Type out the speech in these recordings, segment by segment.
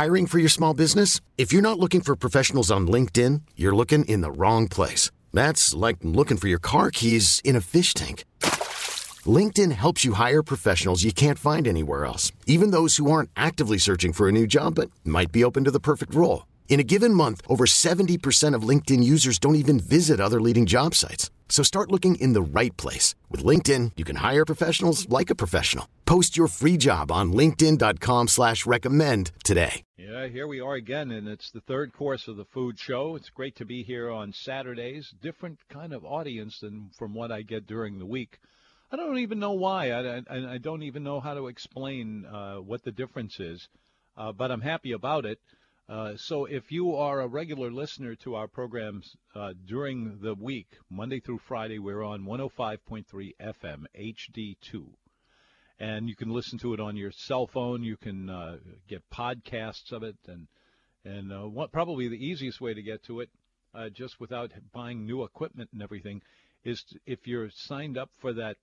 Hiring for your small business? If you're not looking for professionals on LinkedIn, you're looking in the wrong place. That's like looking for your car keys in a fish tank. LinkedIn helps you hire professionals you can't find anywhere else, even those who aren't actively searching for a new job but might be open to the perfect role. In a given month, over 70% of LinkedIn users don't even visit other leading job sites. So start looking in the right place. With LinkedIn, you can hire professionals like a professional. Post your free job on linkedin.com/recommend today. Yeah, here we are again, and it's the third course of the food show. It's great to be here on Saturdays. Different kind of audience than from what I get during the week. I don't even know why. I don't even know how to explain what the difference is, but I'm happy about it. So if you are a regular listener to our programs during the week, Monday through Friday, we're on 105.3 FM, HD2. And you can listen to it on your cell phone. You can get podcasts of it. And what probably the easiest way to get to it, just without buying new equipment and everything, is if you're signed up for that,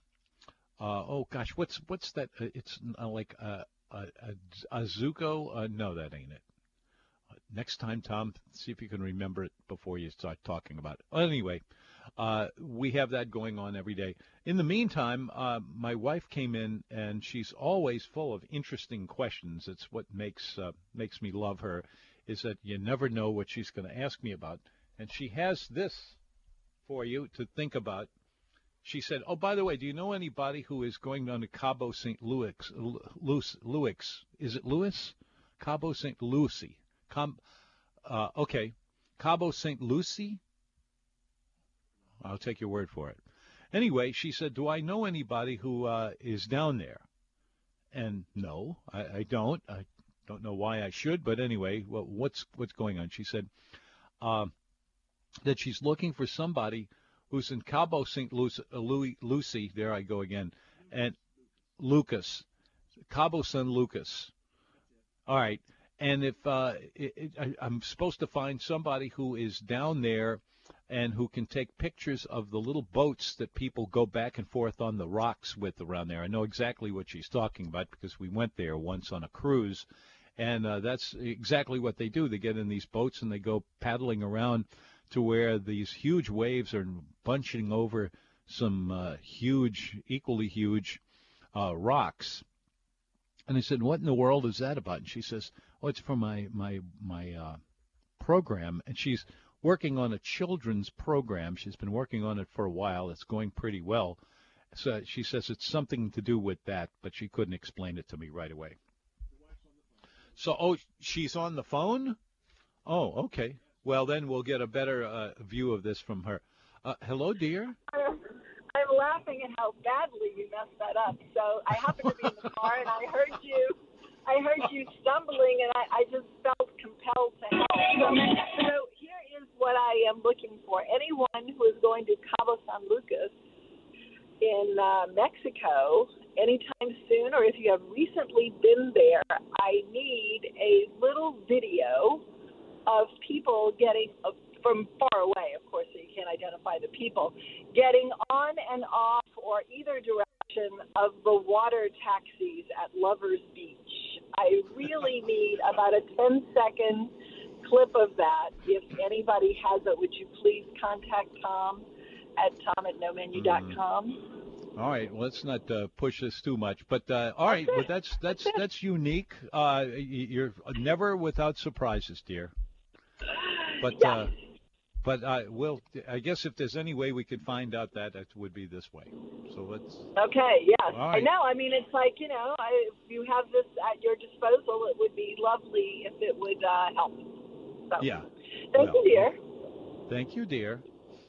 what's that? It's like a Zuko? No, that ain't it. Next time, Tom, see if you can remember it before you start talking about it. Well, anyway, we have that going on every day. In the meantime, my wife came in, and she's always full of interesting questions. It's what makes me love her, is that you never know what she's going to ask me about. And she has this for you to think about. She said, oh, by the way, do you know anybody who is going down to Cabo St. Louis? Is it Louis? Cabo St. Lucie. Okay. Cabo St. Lucie? I'll take your word for it. Anyway, she said, do I know anybody who is down there? And no, I don't. I don't know why I should, but anyway, well, what's going on? She said that she's looking for somebody who's in Cabo St. Lucie, there I go again, and Lucas, Cabo San Lucas. All right. And if I'm supposed to find somebody who is down there and who can take pictures of the little boats that people go back and forth on the rocks with around there. I know exactly what she's talking about because we went there once on a cruise, and that's exactly what they do. They get in these boats and they go paddling around to where these huge waves are bunching over some equally huge rocks. And I said, what in the world is that about? And she says, oh, it's for my program. And she's working on a children's program. She's been working on it for a while. It's going pretty well. So she says it's something to do with that, but she couldn't explain it to me right away. So, she's on the phone? Oh, okay. Well, then we'll get a better view of this from her. Hello, dear. I'm laughing at how badly you messed that up. So I happened to be in the car, and I heard you stumbling, and I just felt compelled to help. So here is what I am looking for. Anyone who is going to Cabo San Lucas in Mexico anytime soon, or if you have recently been there, I need a little video of people getting from far away, of course, so you can't identify the people, getting on and off or either direction of the water taxis at Lovers Beach. I really need about a 10-second clip of that. If anybody has it, would you please contact Tom at tom@nomenu.com? All right, well, let's not push this too much, but all right, but that's unique. You're never without surprises, dear. But yeah. But I guess if there's any way we could find out that, it would be this way. So let's. Okay, yes. All right. I know. I mean, it's like, if you have this at your disposal, it would be lovely if it would help. So, yeah. Thank you, dear. Thank you, dear.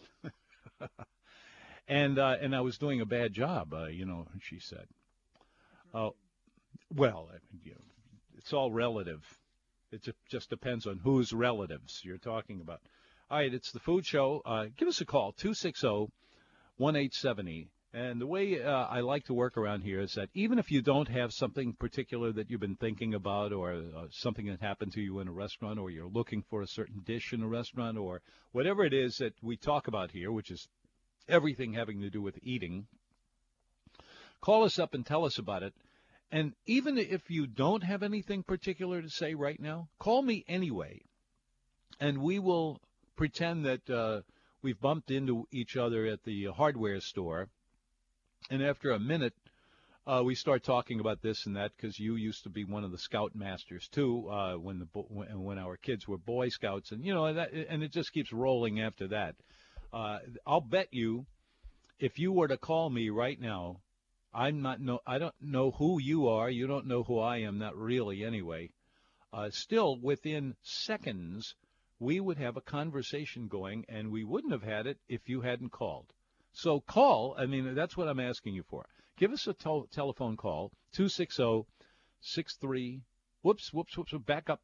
And I was doing a bad job, she said. Oh, well, it's all relative. It just depends on whose relatives you're talking about. All right, it's the Food Show. Give us a call, 260-1870. And the way I like to work around here is that even if you don't have something particular that you've been thinking about or something that happened to you in a restaurant or you're looking for a certain dish in a restaurant or whatever it is that we talk about here, which is everything having to do with eating, call us up and tell us about it. And even if you don't have anything particular to say right now, call me anyway, and we will pretend that we've bumped into each other at the hardware store. And after a minute, we start talking about this and that because you used to be one of the scout masters too when our kids were Boy Scouts, and and it just keeps rolling after that. I'll bet you, if you were to call me right now, I don't know who you are. You don't know who I am, not really anyway. Still, within seconds, we would have a conversation going, and we wouldn't have had it if you hadn't called. So call. I mean, that's what I'm asking you for. Give us a telephone call, 260-63, whoops, back up,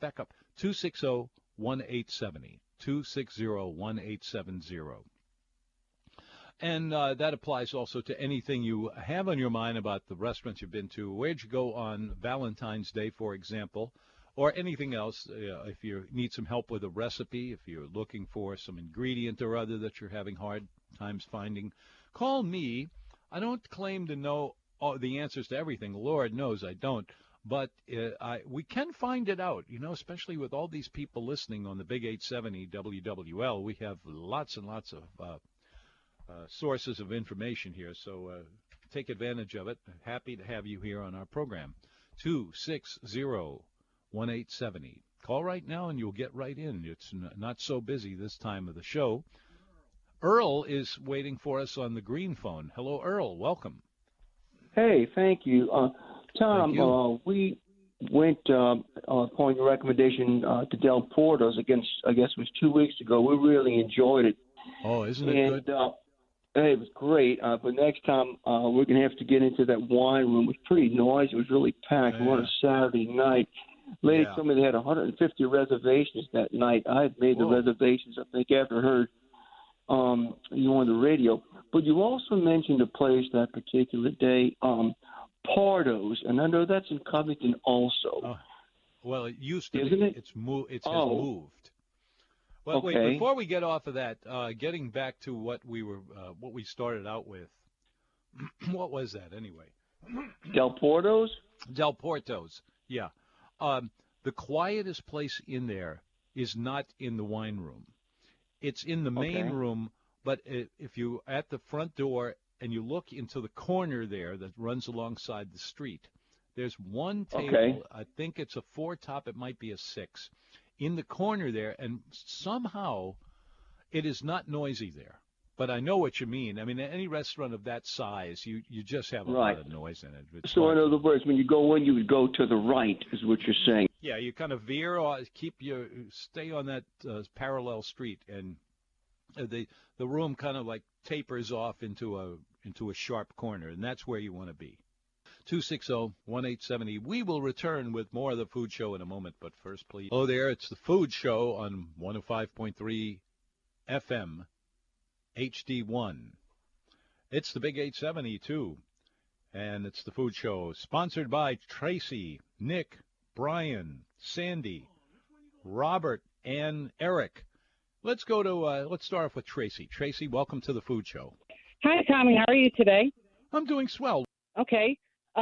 260-1870, 260-1870. And that applies also to anything you have on your mind about the restaurants you've been to. Where'd you go on Valentine's Day, for example, or anything else. If you need some help with a recipe, if you're looking for some ingredient or other that you're having hard times finding, call me. I don't claim to know all the answers to everything. Lord knows I don't. But we can find it out, especially with all these people listening on the Big 870 WWL. We have lots and lots of sources of information here, so take advantage of it. Happy to have you here on our program. 260-1870. Call right now and you'll get right in. It's not so busy this time of the show. Earl is waiting for us on the green phone. Hello, Earl. Welcome. Hey, thank you. Tom, Thank you. we went upon your recommendation to Del Porto's against, I guess it was 2 weeks ago. We really enjoyed it. Oh, isn't it good? Hey, it was great. But next time we're going to have to get into that wine room. It was pretty noisy. It was really packed. We went on a Saturday night. Lady told me they had 150 reservations that night. I had made the reservations, I think, after I heard you on the radio. But you also mentioned a place that particular day, Pardo's, and I know that's in Covington also. Well, it used to Isn't be. It has moved. Well, okay. Wait, before we get off of that, getting back to what we started out with, what was that anyway? Del Porto's? Del Porto's, yeah. The quietest place in there is not in the wine room. It's in the main room, but if you at the front door and you look into the corner there that runs alongside the street, there's one table. Okay. I think it's a 4-top. It might be a 6. In the corner there, and somehow it is not noisy there. But I know what you mean. I mean, any restaurant of that size, you just have a lot of noise in it. So in other words, when you go in, you would go to the right, is what you're saying. Yeah, you kind of veer or stay on that parallel street, and the room kind of like tapers off into a sharp corner, and that's where you want to be. 260-1870. We will return with more of the Food Show in a moment, but first, please. Oh, there, it's the Food Show on 105.3 FM, HD1. It's the Big 870, too, and it's the Food Show, sponsored by Tracy, Nick, Brian, Sandy, Robert, and Eric. Let's go to, let's start off with Tracy. Tracy, welcome to the Food Show. Hi, Tommy. How are you today? I'm doing swell. Okay.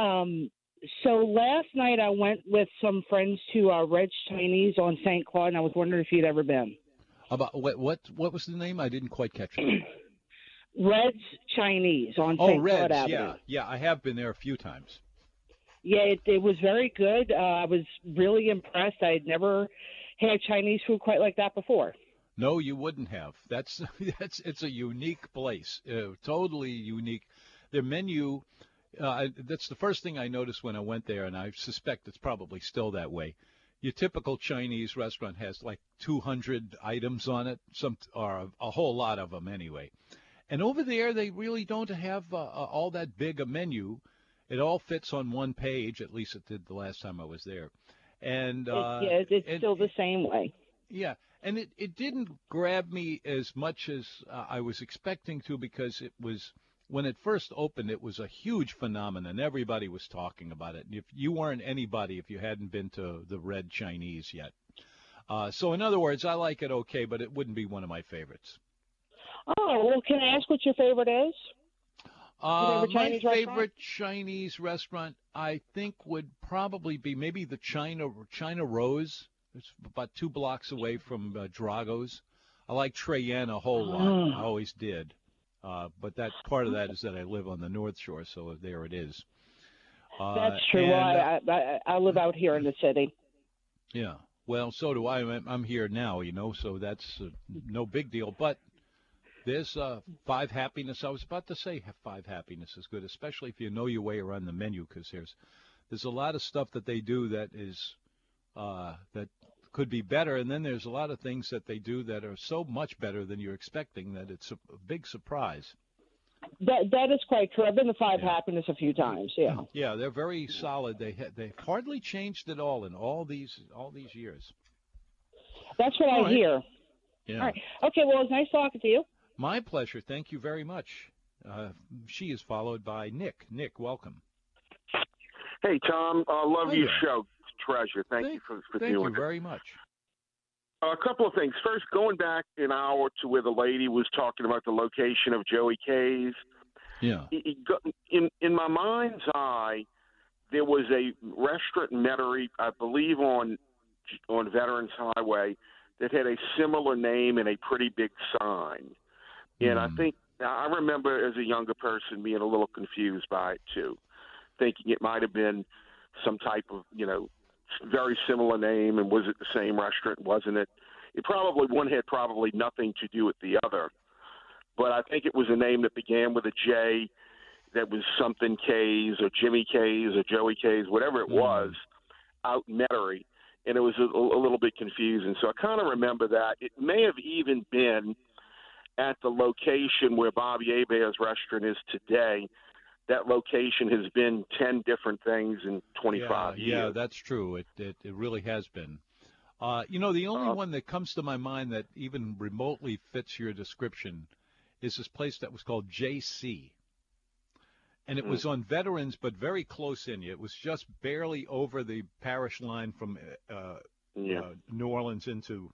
So last night I went with some friends to Red's Chinese on St. Claude, and I was wondering if you'd ever been. About what was the name? I didn't quite catch it. Red's Chinese on St. Claude Avenue. Yeah, I have been there a few times. Yeah, it was very good. I was really impressed. I had never had Chinese food quite like that before. No, you wouldn't have. It's a unique place, totally unique. Their menu. That's the first thing I noticed when I went there, and I suspect it's probably still that way. Your typical Chinese restaurant has like 200 items on it, or a whole lot of them anyway. And over there, they really don't have all that big a menu. It all fits on one page, at least it did the last time I was there. And it's still the same way. Yeah, and it didn't grab me as much as I was expecting to, because it was... When it first opened, it was a huge phenomenon. Everybody was talking about it. If you weren't anybody if you hadn't been to the Red Chinese yet. So in other words, I like it okay, but it wouldn't be one of my favorites. Oh, well, can I ask what your favorite is? Do they have a My Chinese restaurant? favorite Chinese restaurant, I think, would probably be maybe the China Rose. It's about 2 blocks away from Drago's. I like Treyen a whole lot. I always did. But that part of that is that I live on the North Shore, so there it is. That's true. And, Well, I live out here in the city. yeah. Well, so do I. I'm here now, so that's no big deal. But there's Five Happiness. I was about to say Five Happiness is good, especially if you know your way around the menu, because there's a lot of stuff that they do that is that could be better, and then there's a lot of things that they do that are so much better than you're expecting that it's a big surprise. That is quite true. I've been to Five Happiness a few times. Yeah. Yeah, they're very solid. They hardly changed at all in all these years. That's what I hear. Yeah. All right. Okay. Well, it's nice talking to you. My pleasure. Thank you very much. She is followed by Nick. Nick, welcome. Hey, Tom. Love your there. show. Treasure. Thank you for Thank doing you it. very much. A couple of things. First, going back an hour to where the lady was talking about the location of Joey K's. Yeah. In my mind's eye, there was a restaurant in Metairie, I believe on Veterans Highway, that had a similar name and a pretty big sign. And I remember as a younger person being a little confused by it too, thinking it might have been some type of, very similar name, and was it the same restaurant? Wasn't it? One had probably nothing to do with the other. But I think it was a name that began with a J, that was something K's or Jimmy K's or Joey K's, whatever it was, out in Metairie. And it was a little bit confusing. So I kind of remember that. It may have even been at the location where Bobby Hebert's restaurant is today. That location has been 10 different things in 25 years. Yeah, that's true. It really has been. The only one that comes to my mind that even remotely fits your description is this place that was called JC. And it was on Veterans, but very close in. It was just barely over the parish line from New Orleans into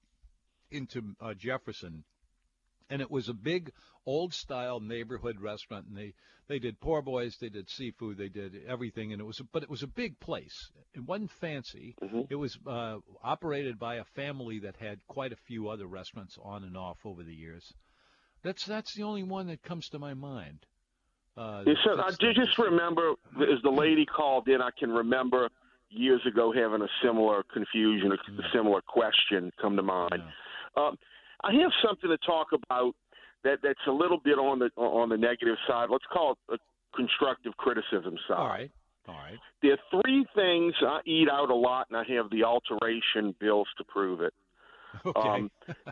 Jefferson. And it was a big, old-style neighborhood restaurant, and they did poor boys, they did seafood, they did everything, and it was a big place. It wasn't fancy. It was operated by a family that had quite a few other restaurants on and off over the years. That's the only one that comes to my mind. I did just remember, as the lady called in, I can remember years ago having a similar confusion, a similar question come to mind. Yeah. I have something to talk about that's a little bit on the negative side. Let's call it a constructive criticism side. All right. There are 3 things I eat out a lot, and I have the alteration bills to prove it. Okay.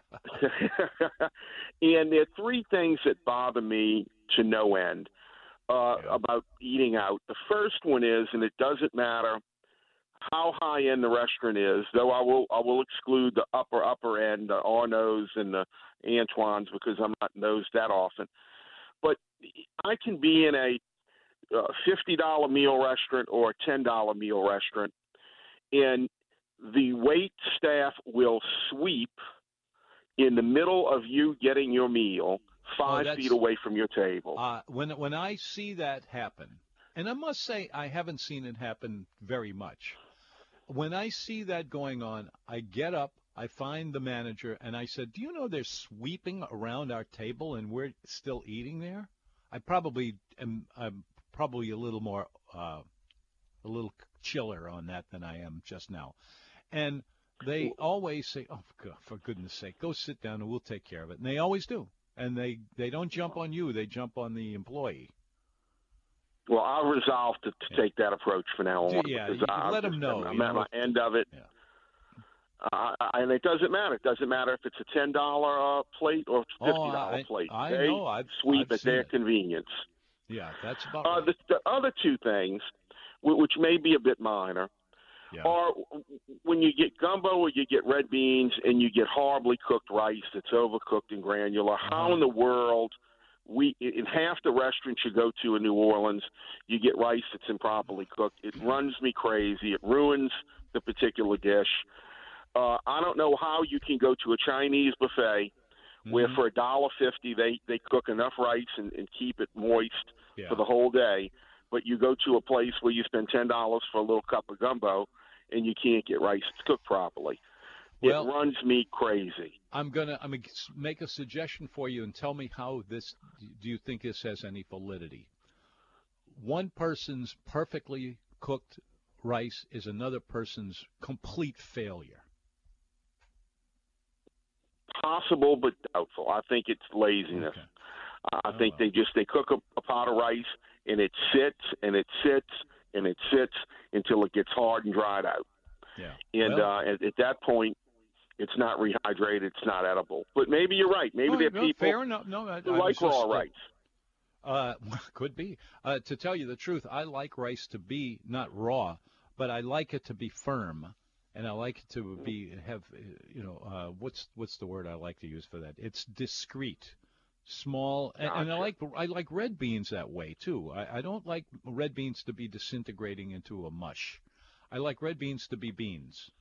And there are 3 things that bother me to no end about eating out. The first one is, and it doesn't matter how high end the restaurant is, though I will exclude the upper end, the Arnaud's and the Antoine's, because I'm not in those that often. But I can be in a $50 meal restaurant or a $10 meal restaurant, and the wait staff will sweep in the middle of you getting your meal 5 feet away from your table. When I see that happen, and I must say I haven't seen it happen very much. When I see that going on, I get up, I find the manager, and I said, "Do you know they're sweeping around our table and we're still eating there?" I'm probably a little more, a little chiller on that than I am just now. And they always say, "Oh, for goodness sake, go sit down and we'll take care of it." And they always do. And they don't jump on you; they jump on the employee. Well, I'll resolve to take that approach from now on. Yeah, let them know. I'm at my end of it. Yeah. And it doesn't matter. It doesn't matter if it's a $10 plate or $50 plate. I know. I've sweep at their it. convenience. Yeah, that's about right. The other 2 things, which may be a bit minor, are when you get gumbo or you get red beans and you get horribly cooked rice that's overcooked and granular. How in the world – in half the restaurants you go to in New Orleans, you get rice that's improperly cooked. It runs me crazy. It ruins the particular dish. I don't know how you can go to a Chinese buffet where for $1.50 they cook enough rice and keep it moist for the whole day. But you go to a place where you spend $10 for a little cup of gumbo, and you can't get rice cooked properly. Well, it runs me crazy. I'm gonna make a suggestion for you and tell me how this. Do you think this has any validity? One person's perfectly cooked rice is another person's complete failure. Possible, but doubtful. I think it's laziness. Okay. I think they cook a pot of rice, and it sits and it sits and it sits until it gets hard and dried out. Yeah. And at that point, it's not rehydrated. It's not edible. But maybe you're right. Maybe there are people fair enough. No, who like raw rice. Could be. To tell you the truth, I like rice to be not raw, but I like it to be firm, and I like it to have what's the word I like to use for that? It's discreet, small, and I like red beans that way too. I don't like red beans to be disintegrating into a mush. I like red beans to be beans.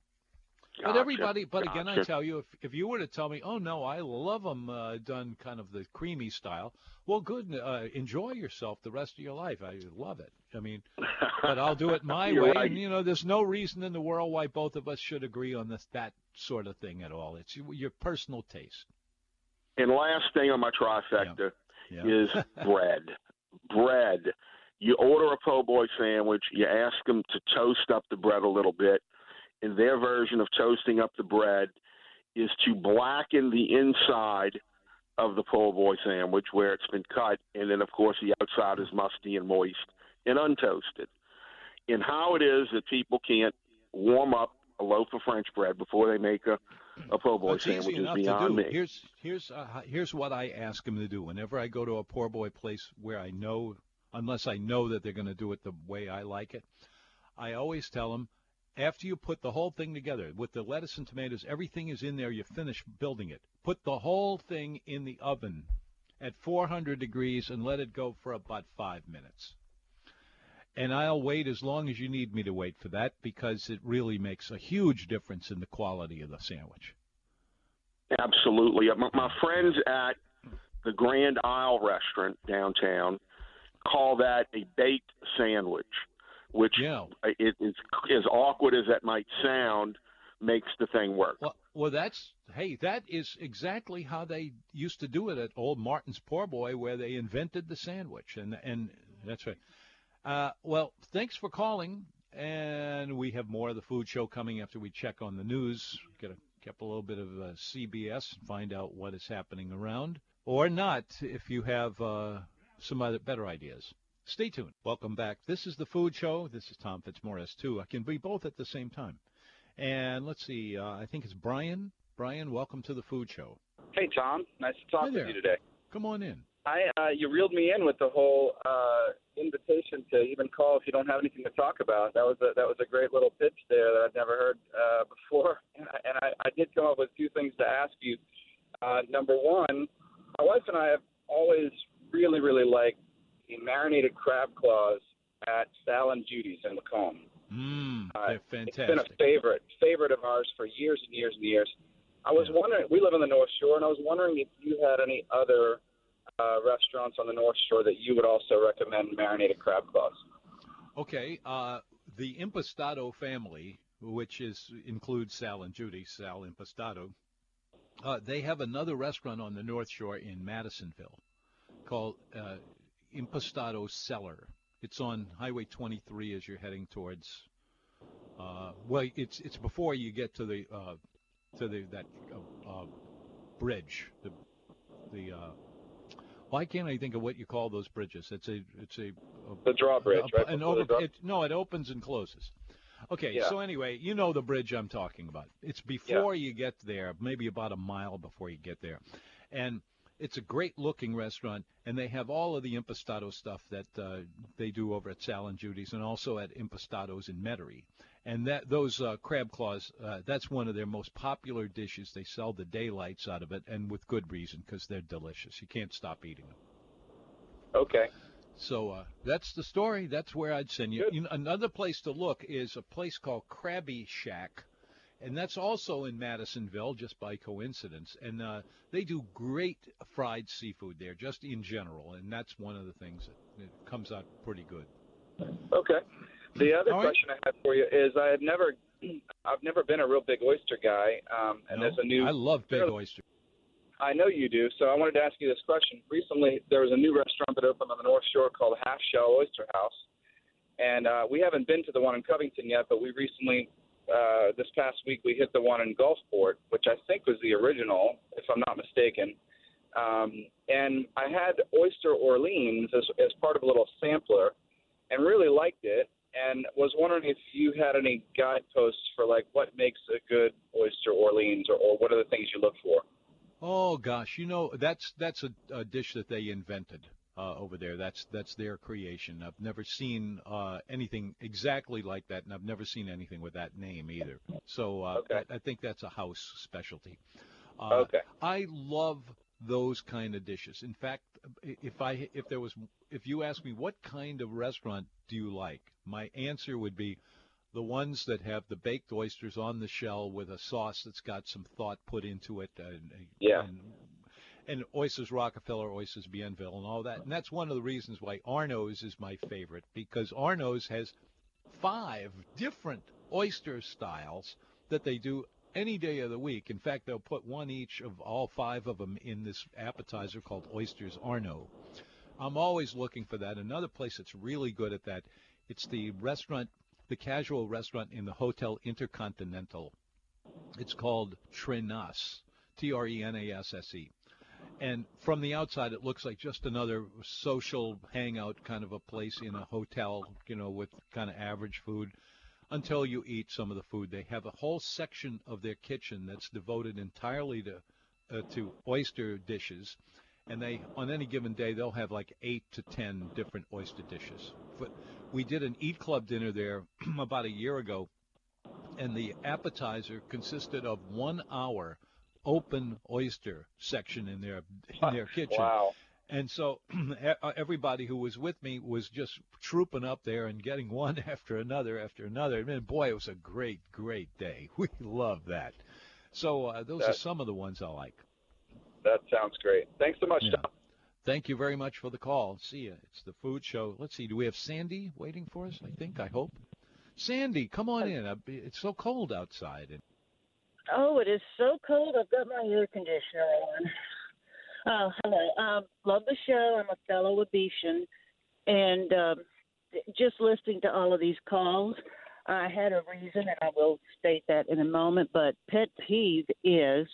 But again, I tell you, if you were to tell me, oh, no, I love them done kind of the creamy style, well, good, enjoy yourself the rest of your life. I love it. I mean, but I'll do it my way. Right. And, there's no reason in the world why both of us should agree on that sort of thing at all. It's your personal taste. And last thing on my trifecta is bread. Bread. You order a po' boy sandwich, you ask them to toast up the bread a little bit, and their version of toasting up the bread is to blacken the inside of the po' boy sandwich where it's been cut, and then, of course, the outside is musty and moist and untoasted. And how it is that people can't warm up a loaf of French bread before they make a po' boy sandwich is beyond me. Here's what I ask them to do. Whenever I go to a poor boy place where I know, unless I know that they're going to do it the way I like it, I always tell them, after you put the whole thing together, with the lettuce and tomatoes, everything is in there, you finish building it. Put the whole thing in the oven at 400 degrees and let it go for about 5 minutes. And I'll wait as long as you need me to wait for that, because it really makes a huge difference in the quality of the sandwich. Absolutely. My friends at the Grand Isle restaurant downtown call that a baked sandwich, which it is, as awkward as that might sound, makes the thing work. Well, that is exactly how they used to do it at Old Martin's Poor Boy, where they invented the sandwich, and that's right. Well, thanks for calling, and we have more of the Food Show coming after we check on the news, get a little bit of CBS, and find out what is happening around, or not, if you have some other better ideas. Stay tuned. Welcome back. This is the Food Show. This is Tom Fitzmaurice, too. I can be both at the same time. And let's see, I think it's Brian. Brian, welcome to the Food Show. Hey, Tom. Nice to talk with you today. Come on in. You reeled me in with the whole invitation to even call if you don't have anything to talk about. That was a great little pitch there that I've never heard before. And I did come up with a few things to ask you. Number one, my wife and I have always really, really liked the marinated crab claws at Sal and Judy's in Macomb. They're fantastic. It's been a favorite of ours for years and years and years. I was wondering, we live on the North Shore, and I was wondering if you had any other restaurants on the North Shore that you would also recommend marinated crab claws. Okay, the Impastato family, which includes Sal and Judy, Sal Impastato, they have another restaurant on the North Shore in Madisonville called Impastato Cellar. It's on Highway 23 as you're heading towards. It's before you get to that bridge. Why can't I think of what you call those bridges? It's a the drawbridge, right? It opens and closes. Okay, so anyway, you know the bridge I'm talking about. It's before you get there, maybe about a mile before you get there, and it's a great-looking restaurant, and they have all of the Impastato stuff that they do over at Sal and Judy's, and also at Impastato's in Metairie. And those crab claws, that's one of their most popular dishes. They sell the daylights out of it, and with good reason, because they're delicious. You can't stop eating them. Okay. So that's the story. That's where I'd send you. Another place to look is a place called Krabby Shack, And that's also in Madisonville, just by coincidence. And they do great fried seafood there, just in general. And that's one of the things that comes out pretty good. Okay. The other All right. question I had for you is I've never been a real big oyster guy. And No, there's a new. I love big oysters. I know you do, so I wanted to ask you this question. Recently, there was a new restaurant that opened on the North Shore called Half Shell Oyster House, and we haven't been to the one in Covington yet, but we recently, this past week, we hit the one in Gulfport, which I think was the original, if I'm not mistaken. And I had Oyster Orleans as part of a little sampler and really liked it, and was wondering if you had any guideposts for, like, what makes a good Oyster Orleans, or what are the things you look for? Oh gosh, that's a dish that they invented over there. That's their creation. I've never seen anything exactly like that, and I've never seen anything with that name either. So Okay. I think that's a house specialty. Okay. I love those kind of dishes. In fact, if you ask me what kind of restaurant do you like, my answer would be the ones that have the baked oysters on the shell with a sauce that's got some thought put into it, and oysters Rockefeller, oysters Bienville, and all that. And that's one of the reasons why Arno's is my favorite, because Arno's has 5 different oyster styles that they do any day of the week. In fact, they'll put one each of all 5 of them in this appetizer called Oysters Arno. I'm always looking for that. Another place that's really good at that, it's the casual restaurant in the Hotel Intercontinental. It's called Trenasse, Trenasse. And from the outside, it looks like just another social hangout kind of a place in a hotel, with kind of average food, until you eat some of the food. They have a whole section of their kitchen that's devoted entirely to oyster dishes. And on any given day, they'll have like 8 to 10 different oyster dishes. But we did an Eat Club dinner there about a year ago, and the appetizer consisted of 1 hour open oyster section in their kitchen. Wow. And so everybody who was with me was just trooping up there and getting one after another. And boy, it was a great, great day. We love that. So those are some of the ones I like. That sounds great. Thanks so much, Yeah. Tom. Thank you very much for the call. See ya. It's the Food Show. Let's see. Do we have Sandy waiting for us? I hope. Sandy, come on in. It's so cold outside. Oh, it is so cold. I've got my air conditioner on. Hello. Love the show. I'm a fellow Abitian. And just listening to all of these calls, I had a reason, and I will state that in a moment. But pet peeve is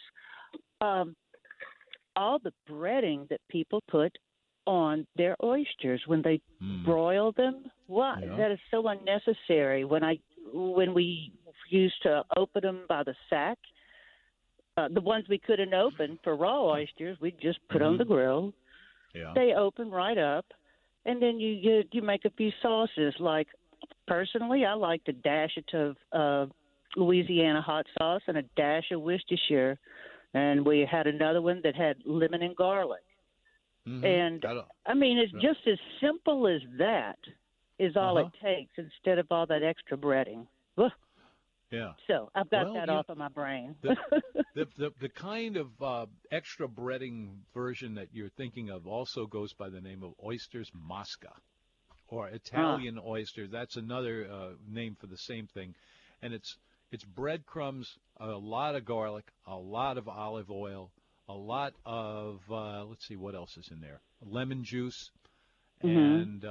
all the breading that people put on their oysters when they broil them. Why? Yeah. That is so unnecessary. When we used to open them by the sack, the ones we couldn't open for raw oysters, we'd just put on the grill. Yeah. They open right up, and then you make a few sauces. Like, personally, I like to dash it of Louisiana hot sauce and a dash of Worcestershire. And we had another one that had lemon and garlic. Mm-hmm. And, I mean, it's just as simple as that is all it takes, instead of all that extra breading. Ugh. Yeah. So I've got that off of my brain. The kind of extra breading version that you're thinking of also goes by the name of oysters mosca, or Italian oyster. That's another name for the same thing. And it's breadcrumbs, a lot of garlic, a lot of olive oil, a lot of, let's see, what else is in there? Lemon juice, and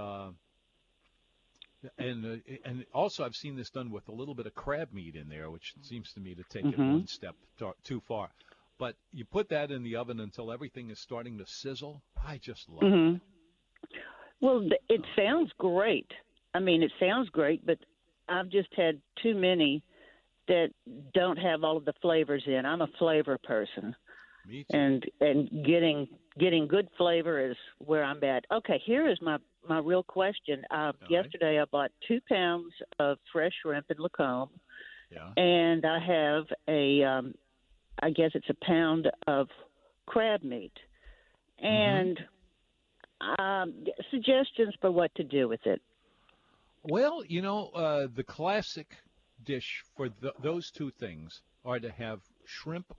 also I've seen this done with a little bit of crab meat in there, which seems to me to take it one step too far. But you put that in the oven until everything is starting to sizzle. I just love it. Well, it sounds great. I mean, it sounds great, but I've just had too many that don't have all of the flavors in. I'm a flavor person. Me too. And getting good flavor is where I'm at. Okay, here is my real question. Yesterday I bought 2 pounds of fresh shrimp in Lacombe, and I have I guess it's a pound of crab meat. And suggestions for what to do with it. Well, the classic dish for those two things are to have shrimp.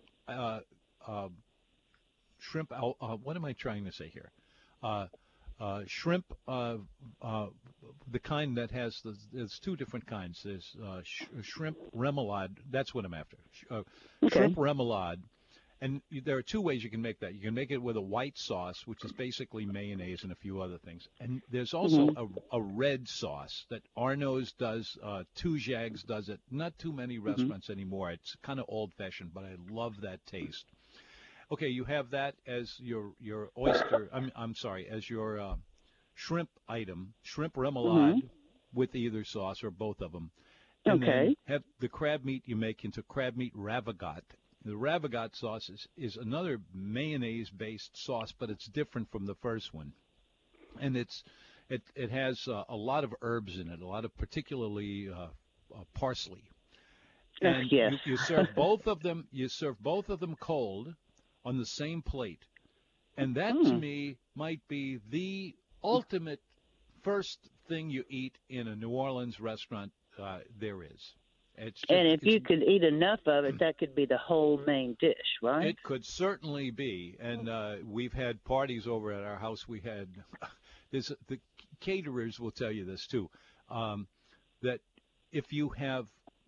What am I trying to say here? Shrimp, the kind that has there's two different kinds. There's shrimp remoulade. That's what I'm after. Shrimp remoulade. And there are two ways you can make that. You can make it with a white sauce, which is basically mayonnaise and a few other things. And there's also a red sauce that Arno's does. Tujague's does it. Not too many restaurants anymore. It's kind of old-fashioned, but I love that taste. Okay, you have that as your oyster. I'm sorry, as your shrimp item, shrimp remoulade with either sauce or both of them. And then have the crab meat you make into crab meat ravagate. The ravagate sauce is another mayonnaise-based sauce, but it's different from the first one, and it has a lot of herbs in it, a lot of particularly parsley. And you serve both of them. You serve both of them cold on the same plate, and that to me might be the ultimate first thing you eat in a New Orleans restaurant there is. And if you could eat enough of it, that could be the whole main dish, right? It could certainly be. And we've had parties over at our house. We had the caterers will tell you this too, that if you have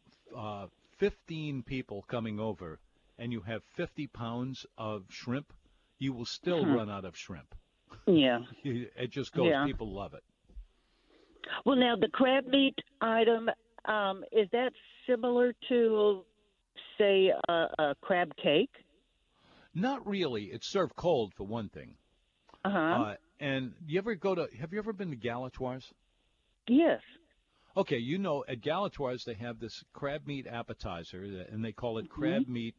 15 people coming over and you have 50 pounds of shrimp, you will still run out of shrimp. Yeah. It just goes. Yeah. People love it. Well, now the crab meat item, is that similar to, say, a crab cake? Not really. It's served cold, for one thing. And have you ever been to Galatoire's? Yes. Okay, you know, at Galatoire's they have this crab meat appetizer, and they call it crab meat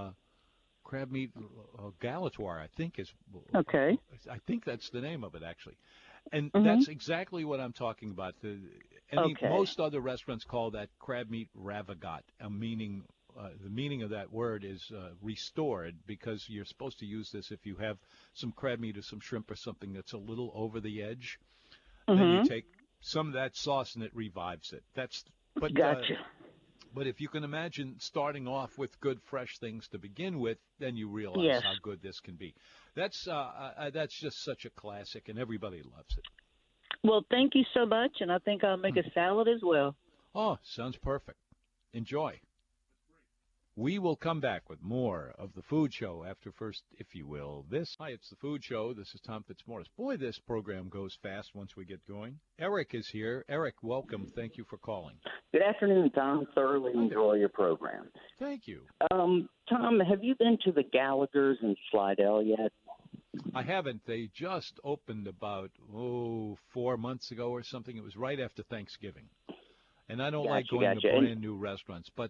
Galatoire, I think is. Okay. I think that's the name of it, actually. And that's exactly what I'm talking about. Most other restaurants call that crab meat ravagate, meaning the meaning of that word is restored, because you're supposed to use this if you have some crab meat or some shrimp or something that's a little over the edge. Then you take some of that sauce and it revives it. Gotcha. But if you can imagine starting off with good, fresh things to begin with, then you realize how good this can be. That's just such a classic, and everybody loves it. Well, thank you so much, and I think I'll make a salad as well. Oh, sounds perfect. Enjoy. We will come back with more of The Food Show after first, if you will. Hi, it's The Food Show. This is Tom Fitzmaurice. Boy, this program goes fast once we get going. Eric is here. Eric, welcome. Thank you for calling. Good afternoon, Tom. Thoroughly enjoy your program. Thank you. Tom, have you been to the Gallagher's in Slidell yet? I haven't. They just opened about 4 months ago or something. It was right after Thanksgiving. And I don't like going to brand new restaurants, but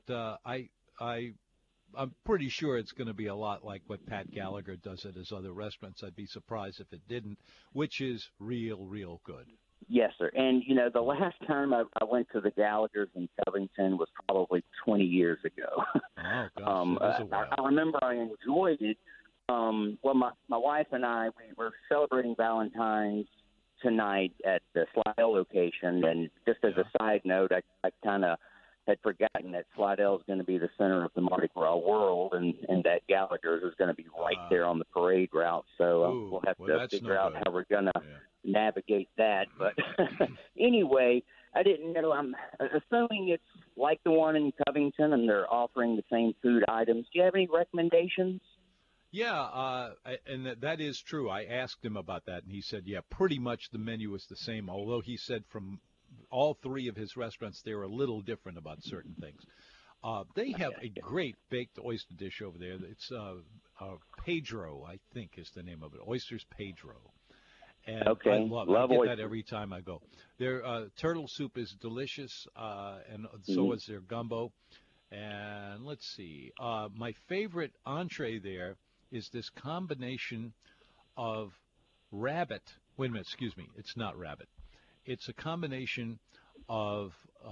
I'm pretty sure it's going to be a lot like what Pat Gallagher does at his other restaurants. I'd be surprised if it didn't, which is real good. Yes, sir. And, the last time I went to the Gallagher's in Covington was probably 20 years ago. Oh, gosh, I remember I enjoyed it. My wife and I, we were celebrating Valentine's tonight at the Slidell location, and just as a side note, I kind of had forgotten that Slidell is going to be the center of the Mardi Gras world, and that Gallagher's is going to be right there on the parade route. So we'll have to figure out how we're going to navigate that. But anyway, I didn't know. I'm assuming it's like the one in Covington, and they're offering the same food items. Do you have any recommendations? Yeah, and that is true. I asked him about that, and he said, pretty much the menu is the same, although he said from all three of his restaurants, they're a little different about certain things. They have a great baked oyster dish over there. It's Pedro, I think is the name of it. Oysters Pedro. And I love I get that every time I go. Their turtle soup is delicious, and so is their gumbo. And let's see. My favorite entree there is this combination of rabbit. Wait a minute, excuse me. It's not rabbit. It's a combination of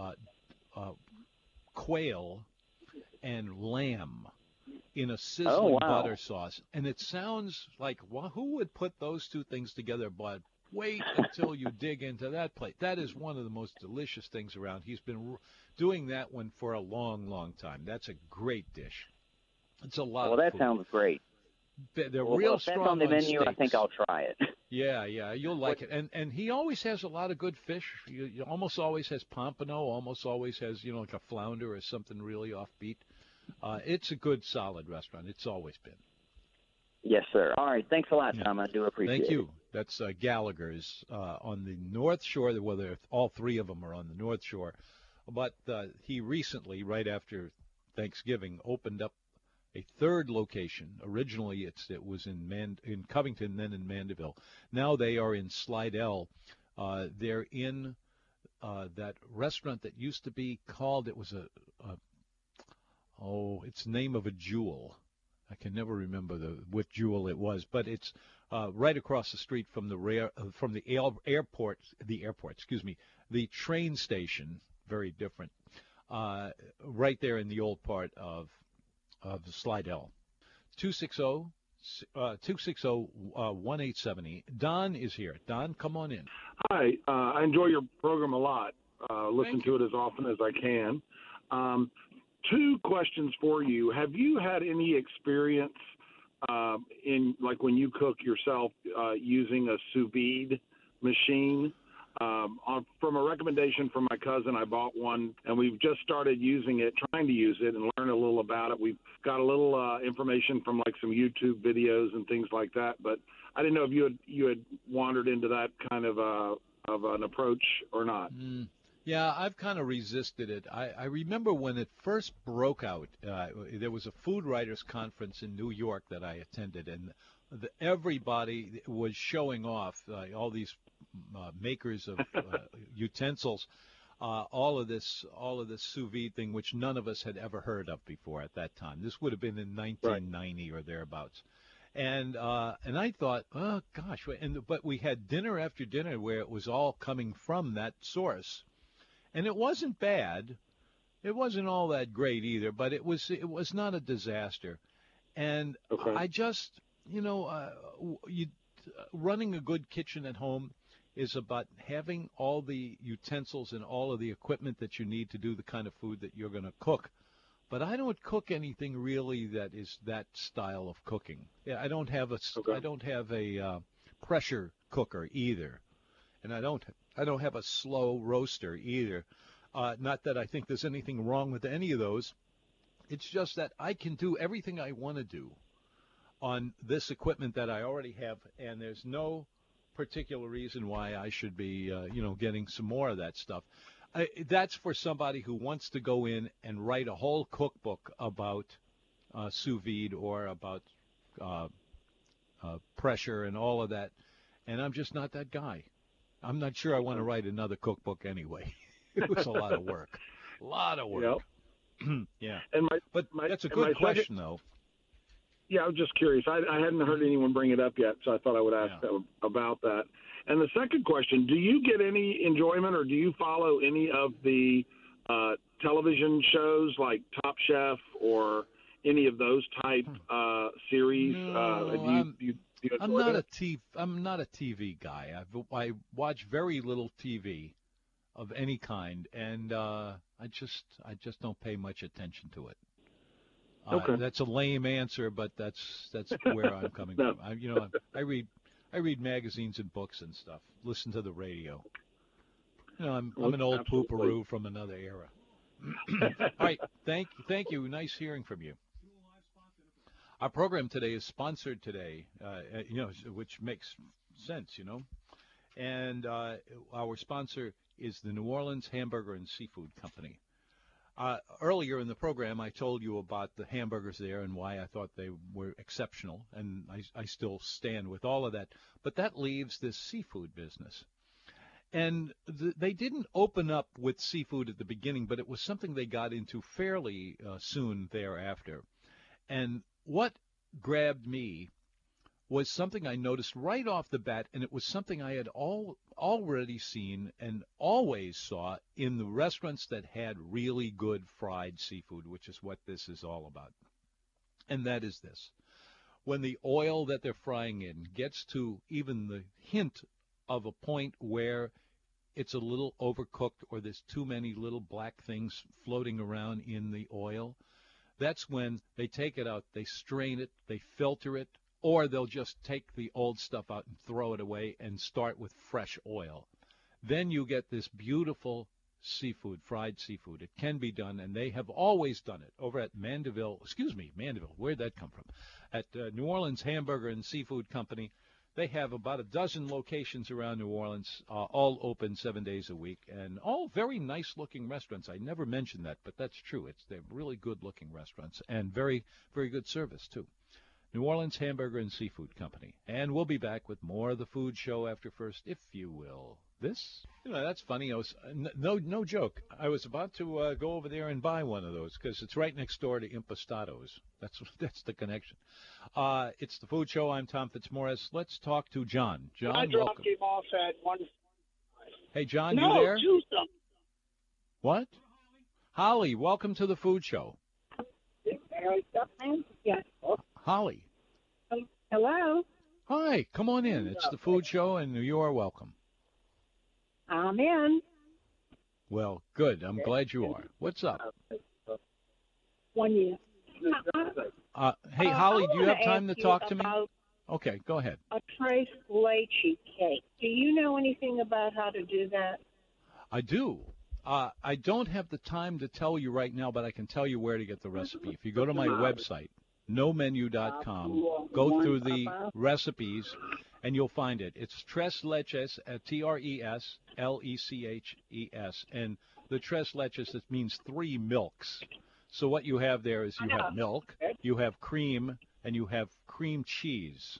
quail and lamb in a sizzling butter sauce. And it sounds like, who would put those two things together? But Wait until you dig into that plate. That is one of the most delicious things around. He's been doing that one for a long, long time. That's a great dish. It's a lot Well, of that food. sounds great. They're well, real if strong that's on the menu, steaks. I think I'll try it. Yeah, you'll like it. And he always has a lot of good fish. You almost always has pompano, almost always has, like a flounder or something really offbeat. It's a good, solid restaurant. It's always been. Yes, sir. All right. Thanks a lot, Tom. I do appreciate it. Thank you. That's Gallagher's on the North Shore, whether all three of them are on the North Shore. But he recently, right after Thanksgiving, opened up a third location. Originally, it was in Covington, then in Mandeville. Now they are in Slidell. They're in that restaurant that used to be called, it was it's name of a jewel. I can never remember what jewel it was, but it's right across the street from the airport. The train station. Very different. Right there in the old part of Slidell. 260-1870. Don is here. Don, come on in. Hi. I enjoy your program a lot. Listen to it as often as I can. Two questions for you. Have you had any experience in, like, when you cook yourself using a sous vide machine? From a recommendation from my cousin, I bought one, and we've just started using it, trying to use it and learn a little about it. We've got a little information from, like, some YouTube videos and things like that, but I didn't know if you had wandered into that kind of an approach or not. Yeah, I've kind of resisted it. I remember when it first broke out, there was a food writers conference in New York that I attended, and everybody was showing off all these makers of utensils, all of this sous vide thing, which none of us had ever heard of before at that time. This would have been in 1990 or thereabouts. And I thought, oh gosh, but we had dinner after dinner where it was all coming from that source. And it wasn't bad. It wasn't all that great either, but it was not a disaster. And I just, running a good kitchen at home is about having all the utensils and all of the equipment that you need to do the kind of food that you're going to cook. But I don't cook anything really that is that style of cooking. Yeah, I don't have a pressure cooker either, and I don't have a slow roaster either. Not that I think there's anything wrong with any of those. It's just that I can do everything I want to do on this equipment that I already have, and there's no particular reason why I should be, getting some more of that stuff. That's for somebody who wants to go in and write a whole cookbook about sous vide or about pressure and all of that, and I'm just not that guy. I'm not sure I want to write another cookbook anyway. It was a lot of work. Yep. Yeah. But that's a good question, though. Yeah, I was just curious. I hadn't heard anyone bring it up yet, so I thought I would ask about that. And the second question, do you get any enjoyment or do you follow any of the television shows like Top Chef or any of those type series? No, I'm not a TV guy. I watch very little TV of any kind, and I just don't pay much attention to it. That's a lame answer, but that's where I'm coming from. I read magazines and books and stuff. Listen to the radio. I'm an old pooperoo from another era. All right, thank you. Nice hearing from you. Our program today is sponsored today, which makes sense, And our sponsor is the New Orleans Hamburger and Seafood Company. Earlier in the program, I told you about the hamburgers there and why I thought they were exceptional, and I still stand with all of that. But that leaves this seafood business. And they didn't open up with seafood at the beginning, but it was something they got into fairly soon thereafter. And what grabbed me was something I noticed right off the bat, and it was something I had already seen and always saw in the restaurants that had really good fried seafood, which is what this is all about. And that is this. When the oil that they're frying in gets to even the hint of a point where it's a little overcooked or there's too many little black things floating around in the oil, that's when they take it out, they strain it, they filter it, or they'll just take the old stuff out and throw it away and start with fresh oil. Then you get this beautiful seafood, fried seafood. It can be done, and they have always done it over at Mandeville, where'd that come from? At New Orleans Hamburger and Seafood Company. They have about a dozen locations around New Orleans, all open 7 days a week, and all very nice-looking restaurants. I never mentioned that, but that's true. They're really good-looking restaurants and very, very good service, too. New Orleans Hamburger and Seafood Company. And we'll be back with more of the food show after first, if you will. This? That's funny. I was no joke. I was about to go over there and buy one of those because it's right next door to Impastado's. That's the connection. It's the food show. I'm Tom Fitzmaurice. Let's talk to John. John, I dropped him off at one. Hey, John, no, you there? Do something. What? Holly, welcome to the food show. Yes. Holly. Hello. Hi, come on in. It's the food show, and you are welcome. I'm in. Well, good. I'm glad you are. What's up? 1 year. Hey, Holly, do you have time to talk to me? Okay, go ahead. A tres leche cake. Do you know anything about how to do that? I do. I don't have the time to tell you right now, but I can tell you where to get the recipe. If you go to my website, nomenu.com, go through the recipes, and you'll find it. It's tres leches, Tresleches, and the tres leches, that means 3 milks. So what you have there is you have milk, you have cream, and you have cream cheese.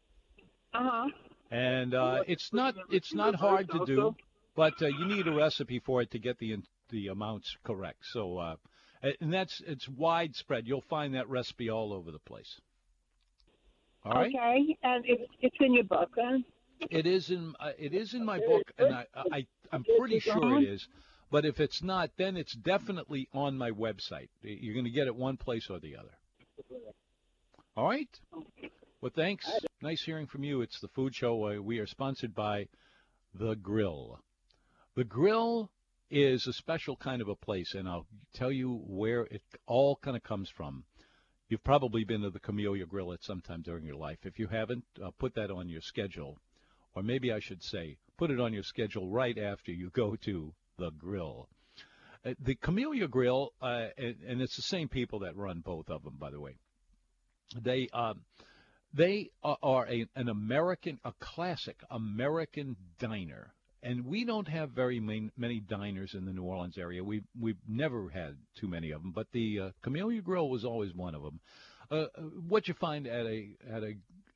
And it's not hard to do, but you need a recipe for it to get the amounts correct. So and it's widespread. You'll find that recipe all over the place. All right. Okay, and it's in your book, then? It is in my book, and I'm pretty sure it is. But if it's not, then it's definitely on my website. You're going to get it one place or the other. All right. Well, thanks. Nice hearing from you. It's the food show. We are sponsored by The Grill. The Grill is a special kind of a place, and I'll tell you where it all kind of comes from. You've probably been to the Camellia Grill at some time during your life. If you haven't, put that on your schedule. Or maybe I should say, put it on your schedule right after you go to The Grill. The Camellia Grill, and it's the same people that run both of them, by the way. They are an American, a classic American diner. And we don't have very many diners in the New Orleans area. We've never had too many of them, but the Camellia Grill was always one of them. What you find at a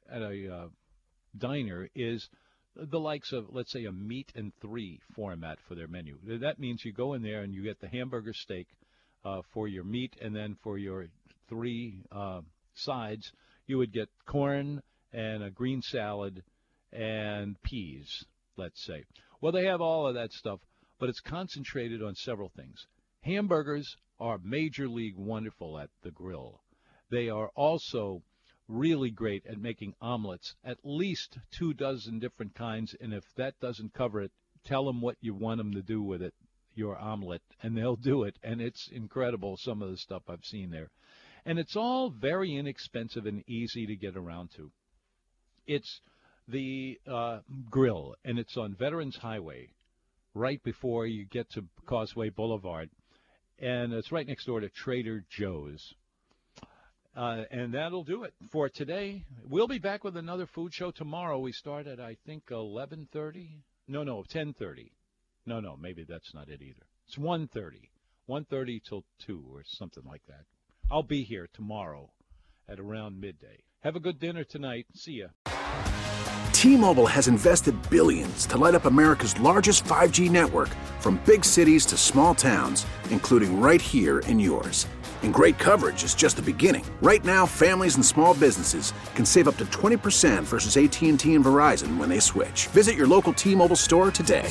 diner is the likes of, let's say, a meat and 3 format for their menu. That means you go in there and you get the hamburger steak for your meat, and then for your 3 sides, you would get corn and a green salad and peas, let's say. Well, they have all of that stuff, but it's concentrated on several things. Hamburgers are major league wonderful at the Grill. They are also really great at making omelets, at least 24 different kinds, and if that doesn't cover it, tell them what you want them to do with it, your omelet, and they'll do it, and it's incredible, some of the stuff I've seen there. And it's all very inexpensive and easy to get around to. It's the Grill, and it's on Veterans Highway, right before you get to Causeway Boulevard, and it's right next door to Trader Joe's. And that'll do it for today. We'll be back with another food show tomorrow. We start at, I think, 11:30. No, 10:30. No, maybe that's not it either. It's 1:30. 1:30 till 2 or something like that. I'll be here tomorrow at around midday. Have a good dinner tonight. See ya. T-Mobile has invested billions to light up America's largest 5G network, from big cities to small towns, including right here in yours. And great coverage is just the beginning. Right now, families and small businesses can save up to 20% versus AT&T and Verizon when they switch. Visit your local T-Mobile store today.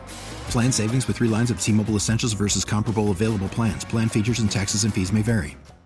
Plan savings with 3 lines of T-Mobile Essentials versus comparable available plans. Plan features and taxes and fees may vary.